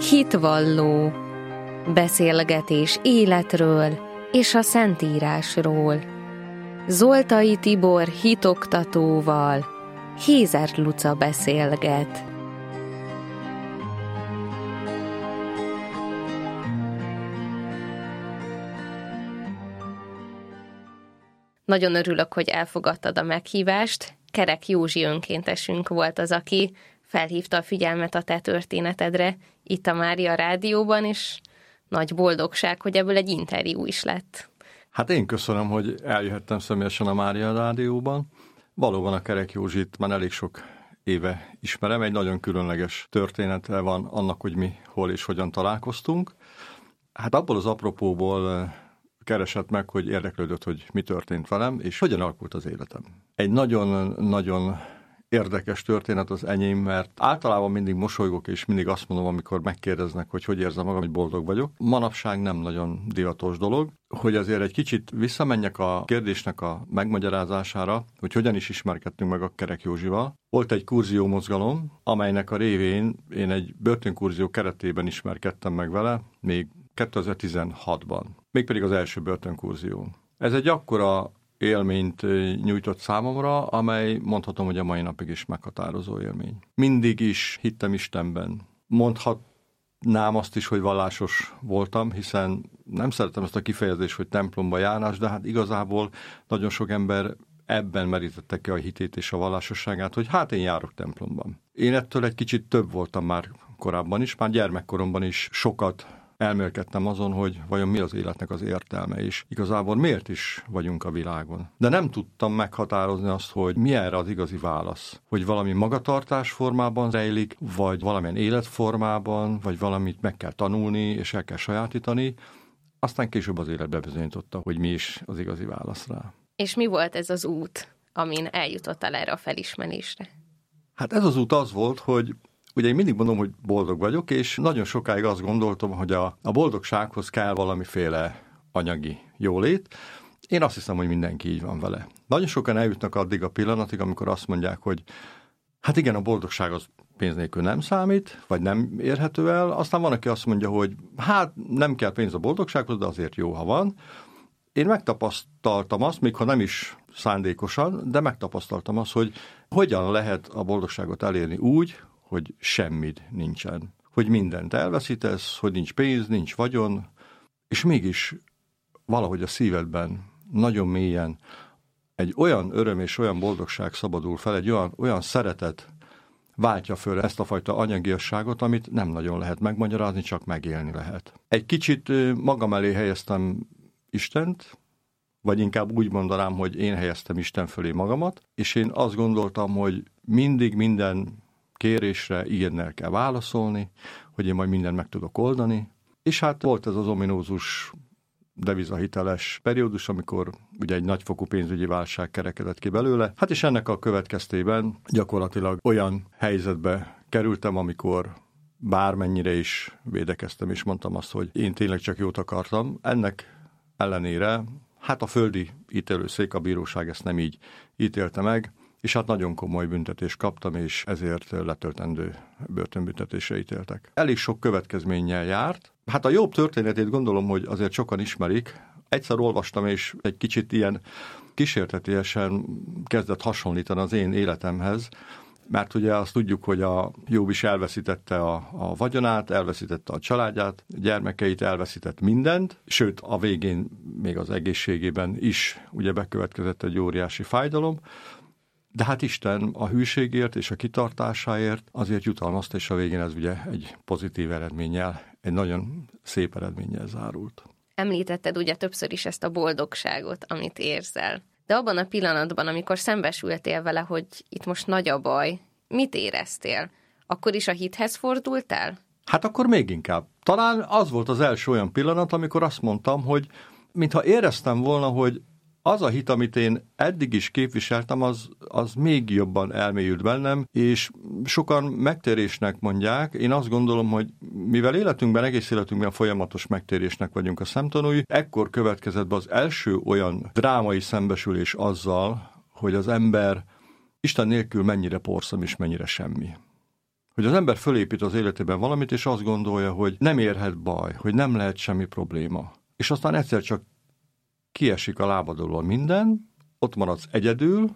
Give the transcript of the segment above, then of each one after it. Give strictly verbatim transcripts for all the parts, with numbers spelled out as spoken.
Hitvalló, beszélgetés életről és a Szentírásról. Zoltai Tibor hitoktatóval Hézer Luca beszélget. Nagyon örülök, hogy elfogadtad a meghívást. Kerek Józsi önkéntesünk volt az, aki felhívta a figyelmet a te történetedre itt a Mária Rádióban, és nagy boldogság, hogy ebből egy interjú is lett. Hát én köszönöm, hogy eljöhettem személyesen a Mária Rádióban. Valóban a Kerek Józsit már elég sok éve ismerem, egy nagyon különleges története van annak, hogy mi hol és hogyan találkoztunk. Hát abból az apropóból keresett meg, hogy érdeklődött, hogy mi történt velem, és hogyan alakult az életem. Egy nagyon-nagyon érdekes történet az enyém, mert általában mindig mosolygok, és mindig azt mondom, amikor megkérdeznek, hogy hogy érzem magam, hogy boldog vagyok. Manapság nem nagyon divatos dolog, hogy azért egy kicsit visszamenjek a kérdésnek a megmagyarázására, hogy hogyan is ismerkedtünk meg a Kerek Józsival. Volt egy kurzió mozgalom, amelynek a révén én egy börtönkurzió keretében ismerkedtem meg vele, még kétezer-tizenhatban. Mégpedig az első börtönkurzió. Ez egy akkora élményt nyújtott számomra, amely mondhatom, hogy a mai napig is meghatározó élmény. Mindig is hittem Istenben. Mondhatnám azt is, hogy vallásos voltam, hiszen nem szeretem ezt a kifejezést, hogy templomba járás, de hát igazából nagyon sok ember ebben merítette ki a hitét és a vallásosságát, hogy hát én járok templomban. Én ettől egy kicsit több voltam már korábban is, már gyermekkoromban is sokat elmélkedtem azon, hogy vajon mi az életnek az értelme, és igazából miért is vagyunk a világon. De nem tudtam meghatározni azt, hogy mi erre az igazi válasz. Hogy valami magatartás formában rejlik, vagy valamilyen életformában, vagy valamit meg kell tanulni, és el kell sajátítani. Aztán később az élet bebizonyította, hogy mi is az igazi válasz rá. És mi volt ez az út, amin eljutottál erre a felismerésre? Hát ez az út az volt, hogy ugye én mindig mondom, hogy boldog vagyok, és nagyon sokáig azt gondoltam, hogy a, a boldogsághoz kell valamiféle anyagi jólét. Én azt hiszem, hogy mindenki így van vele. Nagyon sokan eljutnak addig a pillanatig, amikor azt mondják, hogy hát igen, a boldogság az pénz nélkül nem számít, vagy nem érhető el. Aztán van, aki azt mondja, hogy hát nem kell pénz a boldogsághoz, de azért jó, ha van. Én megtapasztaltam azt, még ha nem is szándékosan, de megtapasztaltam azt, hogy hogyan lehet a boldogságot elérni úgy, hogy semmit nincsen. Hogy mindent elveszítesz, hogy nincs pénz, nincs vagyon, és mégis valahogy a szívedben nagyon mélyen egy olyan öröm és olyan boldogság szabadul fel, egy olyan, olyan szeretet váltja föl ezt a fajta anyagiasságot, amit nem nagyon lehet megmagyarázni, csak megélni lehet. Egy kicsit magam elé helyeztem Istent, vagy inkább úgy mondanám, hogy én helyeztem Isten fölé magamat, és én azt gondoltam, hogy mindig minden kérésre ilyennel kell válaszolni, hogy én majd mindent meg tudok oldani. És hát volt ez az ominózus devizahiteles periódus, amikor ugye egy nagyfokú pénzügyi válság kerekedett ki belőle. Hát és ennek a következtében gyakorlatilag olyan helyzetbe kerültem, amikor bármennyire is védekeztem, és mondtam azt, hogy én tényleg csak jót akartam. Ennek ellenére hát a földi ítélőszék, a bíróság ezt nem így ítélte meg, és hát nagyon komoly büntetést kaptam, és ezért letöltendő börtönbüntetésre ítéltek. Elég sok következménnyel járt. Hát a Jobb történetét gondolom, hogy azért sokan ismerik. Egyszer olvastam, és egy kicsit ilyen kísértetiesen kezdett hasonlítani az én életemhez, mert ugye azt tudjuk, hogy a Jobb is elveszítette a, a vagyonát, elveszítette a családját, gyermekeit, elveszített mindent, sőt a végén még az egészségében is ugye bekövetkezett egy óriási fájdalom. De hát Isten a hűségért és a kitartásáért azért jutalmazta, és a végén ez ugye egy pozitív eredménnyel, egy nagyon szép eredménnyel zárult. Említetted ugye többször is ezt a boldogságot, amit érzel. De abban a pillanatban, amikor szembesültél vele, hogy itt most nagy a baj, mit éreztél? Akkor is a hithez fordultál? Hát akkor még inkább. Talán az volt az első olyan pillanat, amikor azt mondtam, hogy mintha éreztem volna, hogy az a hit, amit én eddig is képviseltem, az, az még jobban elmélyült bennem, és sokan megtérésnek mondják. Én azt gondolom, hogy mivel életünkben, egész életünkben folyamatos megtérésnek vagyunk a szemtanúi, ekkor következett be az első olyan drámai szembesülés azzal, hogy az ember Isten nélkül mennyire porszem és mennyire semmi. Hogy az ember fölépít az életében valamit, és azt gondolja, hogy nem érhet baj, hogy nem lehet semmi probléma. És aztán egyszer csak kiesik a lábad alól minden, ott maradsz egyedül,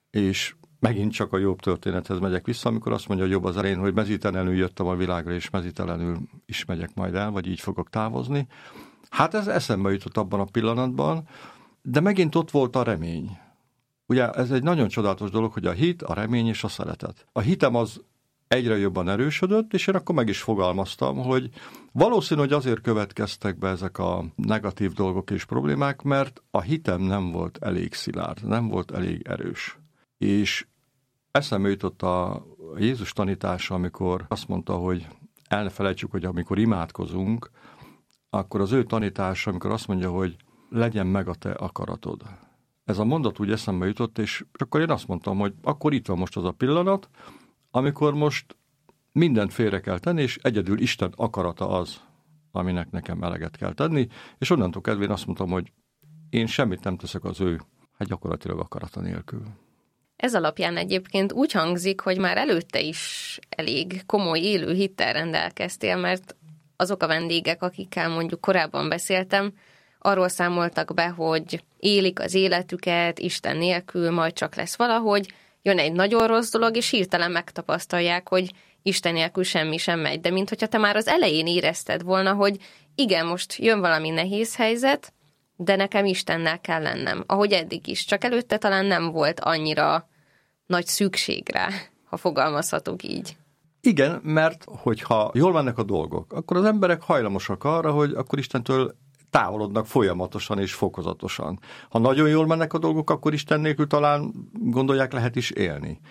és megint csak a Jobb történethez megyek vissza, amikor azt mondja Jobb az elején, hogy mezítelenül jöttem a világra, és mezítelenül is megyek majd el, vagy így fogok távozni. Hát ez eszembe jutott abban a pillanatban, de megint ott volt a remény. Ugye ez egy nagyon csodálatos dolog, hogy a hit, a remény és a szeretet. A hitem az egyre jobban erősödött, és én akkor meg is fogalmaztam, hogy valószínű, hogy azért következtek be ezek a negatív dolgok és problémák, mert a hitem nem volt elég szilárd, nem volt elég erős. És eszembe jutott a Jézus tanítása, amikor azt mondta, hogy el ne felejtsük, hogy amikor imádkozunk, akkor az ő tanítása, amikor azt mondja, hogy legyen meg a te akaratod. Ez a mondat úgy eszembe jutott, és akkor én azt mondtam, hogy akkor itt van most az a pillanat, amikor most mindent félre kell tenni, és egyedül Isten akarata az, aminek nekem eleget kell tenni, és onnantól kezdve én azt mondtam, hogy én semmit nem teszek az ő, hát gyakorlatilag akarata nélkül. Ez alapján egyébként úgy hangzik, hogy már előtte is elég komoly élő hittel rendelkeztél, mert azok a vendégek, akikkel mondjuk korábban beszéltem, arról számoltak be, hogy élik az életüket Isten nélkül, majd csak lesz valahogy, jön egy nagyon rossz dolog, és hirtelen megtapasztalják, hogy Isten nélkül semmi sem megy. De minthogyha te már az elején érezted volna, hogy igen, most jön valami nehéz helyzet, de nekem Istennel kell lennem. Ahogy eddig is. Csak előtte talán nem volt annyira nagy szükség rá, ha fogalmazhatok így. Igen, mert hogyha jól mennek a dolgok, akkor az emberek hajlamosak arra, hogy akkor Istentől távolodnak folyamatosan és fokozatosan. Ha nagyon jól mennek a dolgok, akkor Isten nélkül talán gondolják, lehet is élni.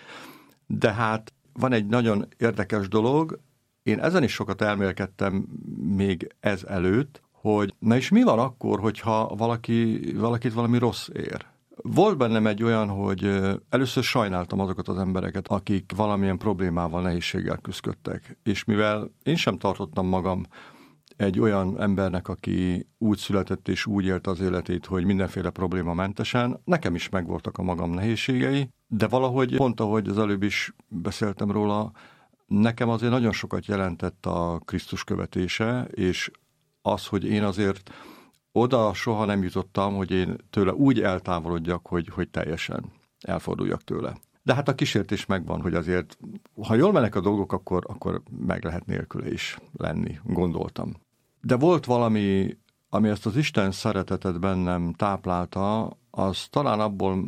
De hát van egy nagyon érdekes dolog, én ezen is sokat elmélkedtem még ez előtt, hogy na és mi van akkor, hogyha valaki, valakit valami rossz ér? Volt bennem egy olyan, hogy először sajnáltam azokat az embereket, akik valamilyen problémával, nehézséggel küzdöttek. És mivel én sem tartottam magam egy olyan embernek, aki úgy született és úgy élt az életét, hogy mindenféle probléma mentesen, nekem is megvoltak a magam nehézségei, de valahogy pont ahogy az előbb is beszéltem róla, nekem azért nagyon sokat jelentett a Krisztus követése, és az, hogy én azért oda soha nem jutottam, hogy én tőle úgy eltávolodjak, hogy, hogy teljesen elforduljak tőle. De hát a kísértés megvan, hogy azért, ha jól mennek a dolgok, akkor, akkor meg lehet nélküle is lenni, gondoltam. De volt valami, ami ezt az Isten szeretetet bennem táplálta, az talán abból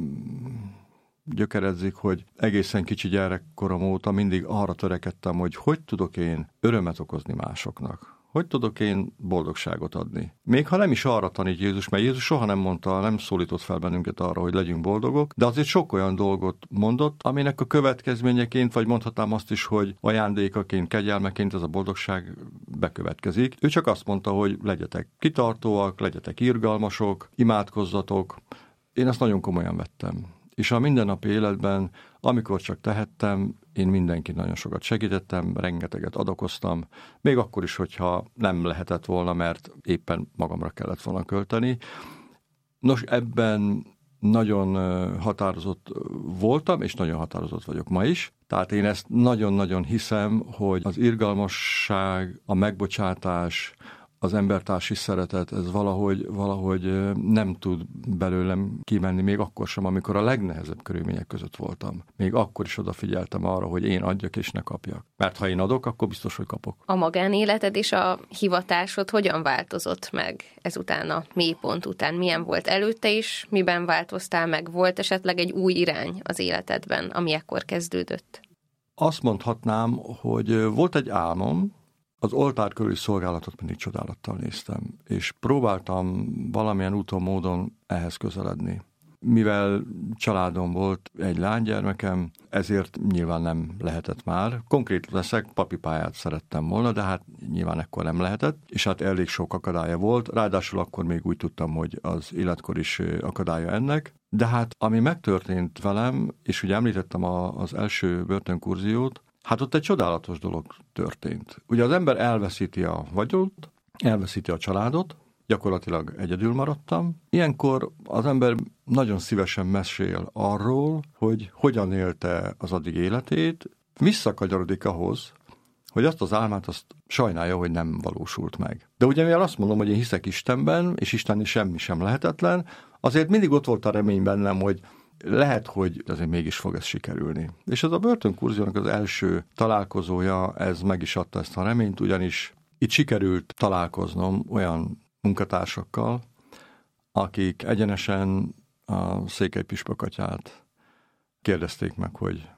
gyökeredzik, hogy egészen kicsi gyerekkorom óta mindig arra törekedtem, hogy hogy tudok én örömet okozni másoknak. Hogy tudok én boldogságot adni? Még ha nem is arra tanít Jézus, mert Jézus soha nem mondta, nem szólított fel bennünket arra, hogy legyünk boldogok, de azért sok olyan dolgot mondott, aminek a következményeként, vagy mondhatnám azt is, hogy ajándékaként, kegyelmeként ez a boldogság bekövetkezik. Ő csak azt mondta, hogy legyetek kitartóak, legyetek irgalmasok, imádkozzatok. Én ezt nagyon komolyan vettem. És a mindennapi életben, amikor csak tehettem, én mindenkit nagyon sokat segítettem, rengeteget adakoztam, még akkor is, hogyha nem lehetett volna, mert éppen magamra kellett volna költeni. Nos, ebben nagyon határozott voltam, és nagyon határozott vagyok ma is. Tehát én ezt nagyon-nagyon hiszem, hogy az irgalmasság, a megbocsátás, az embertársi szeretet, ez valahogy, valahogy nem tud belőlem kimenni, még akkor sem, amikor a legnehezebb körülmények között voltam. Még akkor is odafigyeltem arra, hogy én adjak és ne kapjak. Mert ha én adok, akkor biztos, hogy kapok. A magánéleted és a hivatásod hogyan változott meg ezután a mélypont után? Milyen volt előtte is? Miben változtál meg? Volt esetleg egy új irány az életedben, ami ekkor kezdődött? Azt mondhatnám, hogy volt egy álmom, az oltár körüli szolgálatot mindig csodálattal néztem, és próbáltam valamilyen úton, módon ehhez közeledni. Mivel családom volt, egy lánygyermekem, ezért nyilván nem lehetett már. Konkrét leszek, papipályát szerettem volna, de hát nyilván ekkor nem lehetett, és hát elég sok akadálya volt, ráadásul akkor még úgy tudtam, hogy az életkor is akadálya ennek. De hát ami megtörtént velem, és ugye említettem a, az első börtönkurziót, hát ott egy csodálatos dolog történt. Ugye az ember elveszíti a vagyont, elveszíti a családot, gyakorlatilag egyedül maradtam. Ilyenkor az ember nagyon szívesen mesél arról, hogy hogyan élte az addig életét, visszakanyarodik ahhoz, hogy azt az álmát azt sajnálja, hogy nem valósult meg. De ugye mivel azt mondom, hogy én hiszek Istenben, és Istennél semmi sem lehetetlen, azért mindig ott volt a remény bennem, hogy lehet, hogy azért mégis fog ez sikerülni. És ez a börtönkurziónak az első találkozója, ez meg is adta ezt a reményt, ugyanis itt sikerült találkoznom olyan munkatársakkal, akik egyenesen a Székely Püspök atyát kérdezték meg, hogy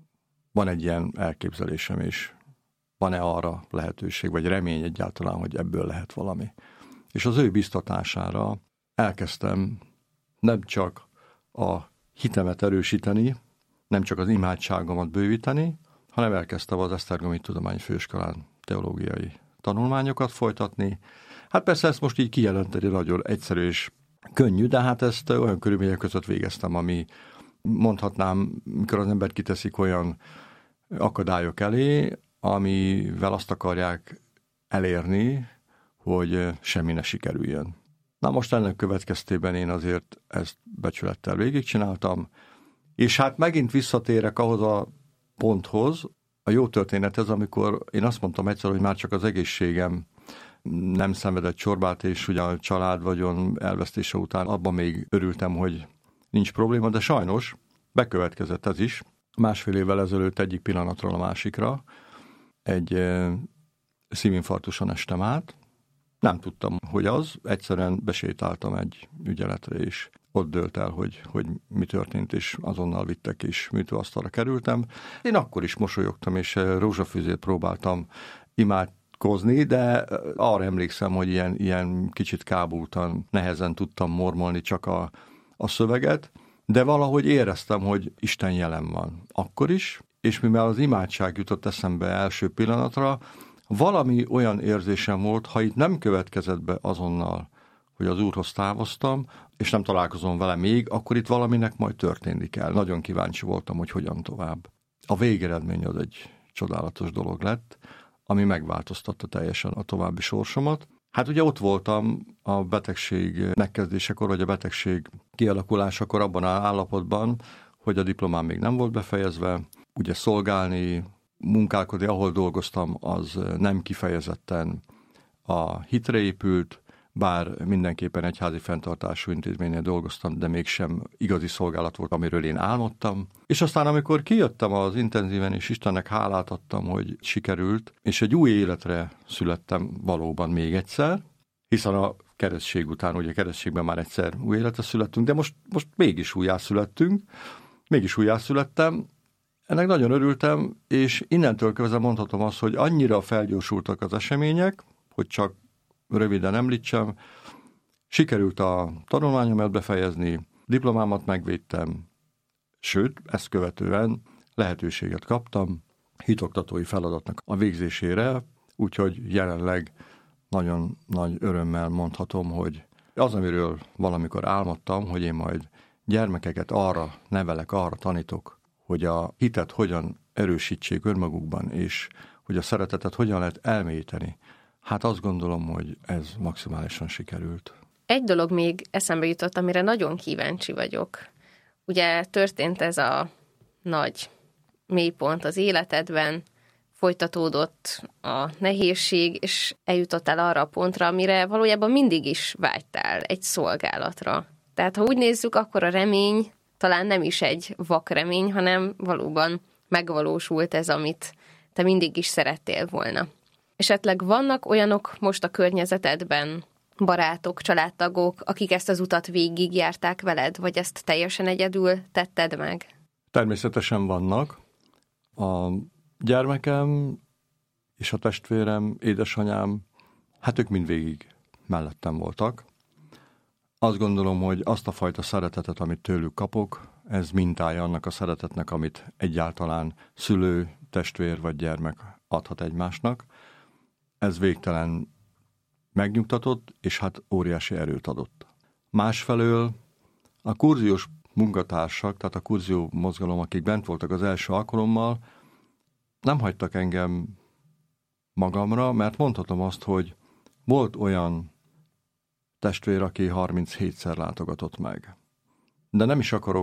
van egy ilyen elképzelésem, és van-e arra lehetőség, vagy remény egyáltalán, hogy ebből lehet valami. És az ő biztatására elkezdtem nem csak a hitemet erősíteni, nem csak az imádságomat bővíteni, hanem elkezdtem az Esztergomi Tudományfőiskolán teológiai tanulmányokat folytatni. Hát persze ezt most így kijelenteni nagyon egyszerű és könnyű, de hát ezt olyan körülmények között végeztem, ami mondhatnám, mikor az ember kiteszik olyan akadályok elé, amivel azt akarják elérni, hogy semmi ne sikerüljön. Na most ennek következtében én azért ezt becsülettel végigcsináltam, és hát megint visszatérek ahhoz a ponthoz, a jó történethez, amikor én azt mondtam egyszer, hogy már csak az egészségem nem szenvedett csorbát, és ugye a családvagyon elvesztése után abban még örültem, hogy nincs probléma, de sajnos bekövetkezett ez is. Másfél évvel ezelőtt egyik pillanatról a másikra egy e, szívinfarktuson estem át. Nem tudtam, hogy az. Egyszerűen besétáltam egy ügyeletre, és ott dőlt el, hogy, hogy mi történt, és azonnal vittek, és műtőasztalra kerültem. Én akkor is mosolyogtam, és rózsafűzét próbáltam imádkozni, de arra emlékszem, hogy ilyen, ilyen kicsit kábultan, nehezen tudtam mormolni csak a, a szöveget, de valahogy éreztem, hogy Isten jelen van. Akkor is, és mivel az imádság jutott eszembe első pillanatra, valami olyan érzésem volt, ha itt nem következett be azonnal, hogy az Úrhoz távoztam, és nem találkozom vele még, akkor itt valaminek majd történni kell. Nagyon kíváncsi voltam, hogy hogyan tovább. A végeredmény az egy csodálatos dolog lett, ami megváltoztatta teljesen a további sorsomat. Hát ugye ott voltam a betegség megkezdésekor, vagy a betegség kialakulásakor abban az állapotban, hogy a diplomám még nem volt befejezve, ugye szolgálni, munkálkodni, ahol dolgoztam, az nem kifejezetten a hitre épült, bár mindenképpen egyházi fenntartású intézménynél dolgoztam, de mégsem igazi szolgálat volt, amiről én álmodtam. És aztán, amikor kijöttem az intenzíven, és Istennek hálát adtam, hogy sikerült, és egy új életre születtem valóban még egyszer, hiszen a keresztség után, ugye keresztségben már egyszer új életre születtünk, de most, most mégis újjászülettünk, mégis újjászülettem. Ennek nagyon örültem, és innentől kezdve mondhatom azt, hogy annyira felgyorsultak az események, hogy csak röviden említsem, sikerült a tanulmányomat befejezni, diplomámat megvédtem, sőt, ezt követően lehetőséget kaptam hitoktatói feladatnak a végzésére, úgyhogy jelenleg nagyon nagy örömmel mondhatom, hogy az, amiről valamikor álmodtam, hogy én majd gyermekeket arra nevelek, arra tanítok, hogy a hitet hogyan erősítsék önmagukban, és hogy a szeretetet hogyan lehet elmélyíteni. Hát azt gondolom, hogy ez maximálisan sikerült. Egy dolog még eszembe jutott, amire nagyon kíváncsi vagyok. Ugye történt ez a nagy mélypont az életedben, folytatódott a nehézség, és eljutottál arra a pontra, amire valójában mindig is vágytál, egy szolgálatra. Tehát ha úgy nézzük, akkor a remény talán nem is egy vak remény, hanem valóban megvalósult ez, amit te mindig is szerettél volna. Esetleg vannak olyanok most a környezetedben, barátok, családtagok, akik ezt az utat végigjárták veled, vagy ezt teljesen egyedül tetted meg? Természetesen vannak. A gyermekem és a testvérem, édesanyám, hát ők mind végig mellettem voltak. Azt gondolom, hogy azt a fajta szeretetet, amit tőlük kapok, ez mintája annak a szeretetnek, amit egyáltalán szülő, testvér vagy gyermek adhat egymásnak. Ez végtelen megnyugtatott, és hát óriási erőt adott. Másfelől a kurziós munkatársak, tehát a kurzió mozgalom, akik bent voltak az első alkalommal, nem hagytak engem magamra, mert mondhatom azt, hogy volt olyan testvér, aki harminchétszer látogatott meg. De nem is akarok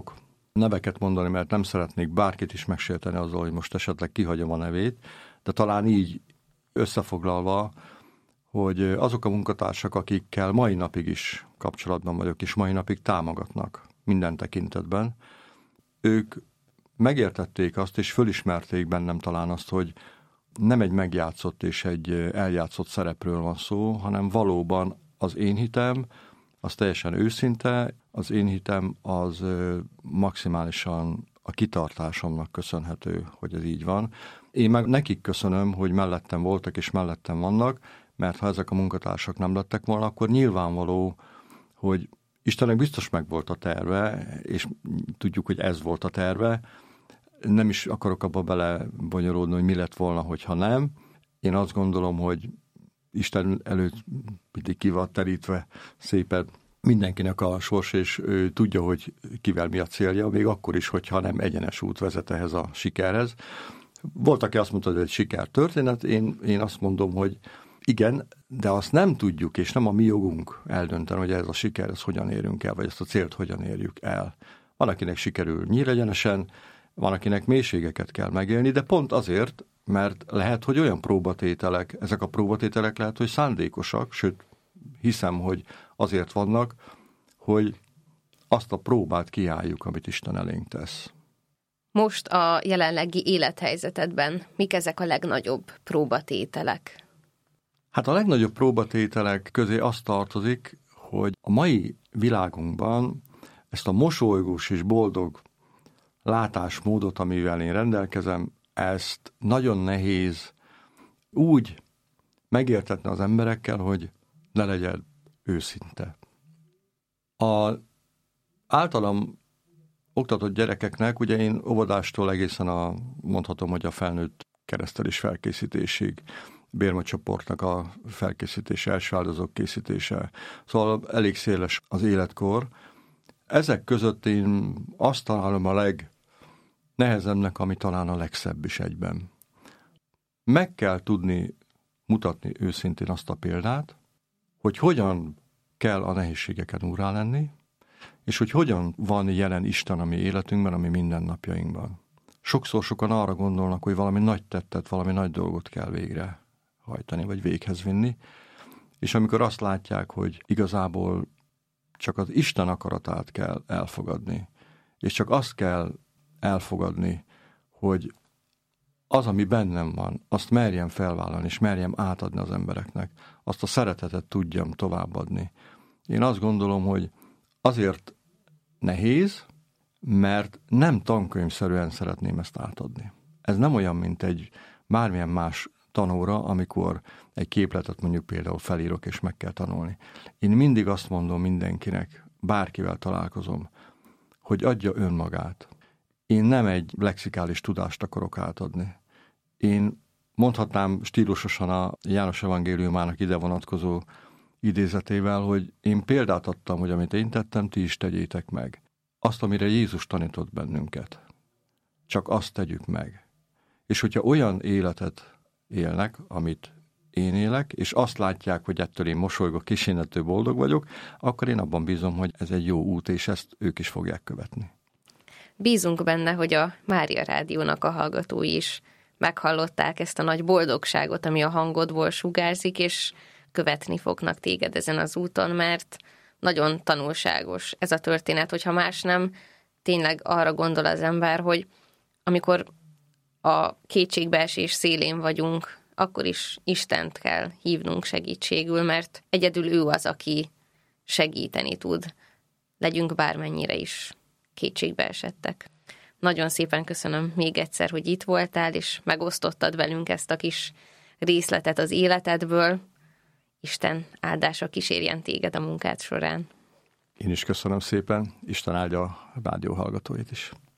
neveket mondani, mert nem szeretnék bárkit is megsérteni azzal, hogy most esetleg kihagyom a nevét, de talán így összefoglalva, hogy azok a munkatársak, akikkel mai napig is kapcsolatban vagyok, és mai napig támogatnak minden tekintetben, ők megértették azt, és fölismerték bennem talán azt, hogy nem egy megjátszott és egy eljátszott szerepről van szó, hanem valóban az én hitem, az teljesen őszinte, az én hitem az maximálisan a kitartásomnak köszönhető, hogy ez így van. Én meg nekik köszönöm, hogy mellettem voltak és mellettem vannak, mert ha ezek a munkatársak nem lettek volna, akkor nyilvánvaló, hogy Istennek biztos meg volt a terve, és tudjuk, hogy ez volt a terve. Nem is akarok abba belebonyolódni, hogy mi lett volna, hogyha nem. Én azt gondolom, hogy Isten előtt mindig ki van terítve szépen mindenkinek a sors, és ő tudja, hogy kivel mi a célja, még akkor is, hogyha nem egyenes út vezet ehhez a sikerhez. Volt, aki azt mondta, hogy egy sikertörténet, én, én azt mondom, hogy igen, de azt nem tudjuk, és nem a mi jogunk eldönteni, hogy ez a siker, ez hogyan érünk el, vagy ezt a célt hogyan érjük el. Van, akinek sikerül nyíregyenesen, van, akinek mélységeket kell megélni, de pont azért, mert lehet, hogy olyan próbatételek, ezek a próbatételek lehet, hogy szándékosak, sőt, hiszem, hogy azért vannak, hogy azt a próbát kiálljuk, amit Isten elénk tesz. Most a jelenlegi élethelyzetedben mik ezek a legnagyobb próbatételek? Hát a legnagyobb próbatételek közé azt tartozik, hogy a mai világunkban ezt a mosolygós és boldog látásmódot, amivel én rendelkezem, ezt nagyon nehéz úgy megértetni az emberekkel, hogy ne legyen őszinte. A általam oktatott gyerekeknek, ugye én óvodástól egészen a, mondhatom, hogy a felnőtt keresztelés felkészítésig, bérmacsoportnak a felkészítése, első áldozók készítése, szóval elég széles az életkor. Ezek között én azt találom a legnehezebbnek, ami talán a legszebb is egyben. Meg kell tudni mutatni őszintén azt a példát, hogy hogyan kell a nehézségeken úrrá lenni, és hogy hogyan van jelen Isten a mi életünkben, a mi mindennapjainkban. Sokszor sokan arra gondolnak, hogy valami nagy tettet, valami nagy dolgot kell végre hajtani, vagy véghez vinni, és amikor azt látják, hogy igazából csak az Isten akaratát kell elfogadni, és csak azt kell elfogadni, hogy az, ami bennem van, azt merjem felvállalni, és merjem átadni az embereknek, azt a szeretetet tudjam továbbadni. Én azt gondolom, hogy azért nehéz, mert nem tankönyvszerűen szeretném ezt átadni. Ez nem olyan, mint egy bármilyen más tanóra, amikor egy képletet mondjuk például felírok, és meg kell tanulni. Én mindig azt mondom mindenkinek, bárkivel találkozom, hogy adja önmagát. Én nem egy lexikális tudást akarok átadni. Én mondhatnám stílusosan a János evangéliumának ide vonatkozó idézetével, hogy én példát adtam, hogy amit én tettem, ti is tegyétek meg. Azt, amire Jézus tanított bennünket. Csak azt tegyük meg. És hogyha olyan életet élnek, amit én élek, és azt látják, hogy ettől én mosolygok, kísérlető boldog vagyok, akkor én abban bízom, hogy ez egy jó út, és ezt ők is fogják követni. Bízunk benne, hogy a Mária Rádiónak a hallgatói is meghallották ezt a nagy boldogságot, ami a hangodból sugárzik, és követni fognak téged ezen az úton, mert nagyon tanulságos ez a történet, hogyha más nem, tényleg arra gondol az ember, hogy amikor a kétségbeesés szélén vagyunk, akkor is Istent kell hívnunk segítségül, mert egyedül ő az, aki segíteni tud. Legyünk bármennyire is kétségbeesettek. Nagyon szépen köszönöm még egyszer, hogy itt voltál, és megosztottad velünk ezt a kis részletet az életedből. Isten áldása kísérjen téged a munkád során. Én is köszönöm szépen, Isten áldja a rádió hallgatóit is.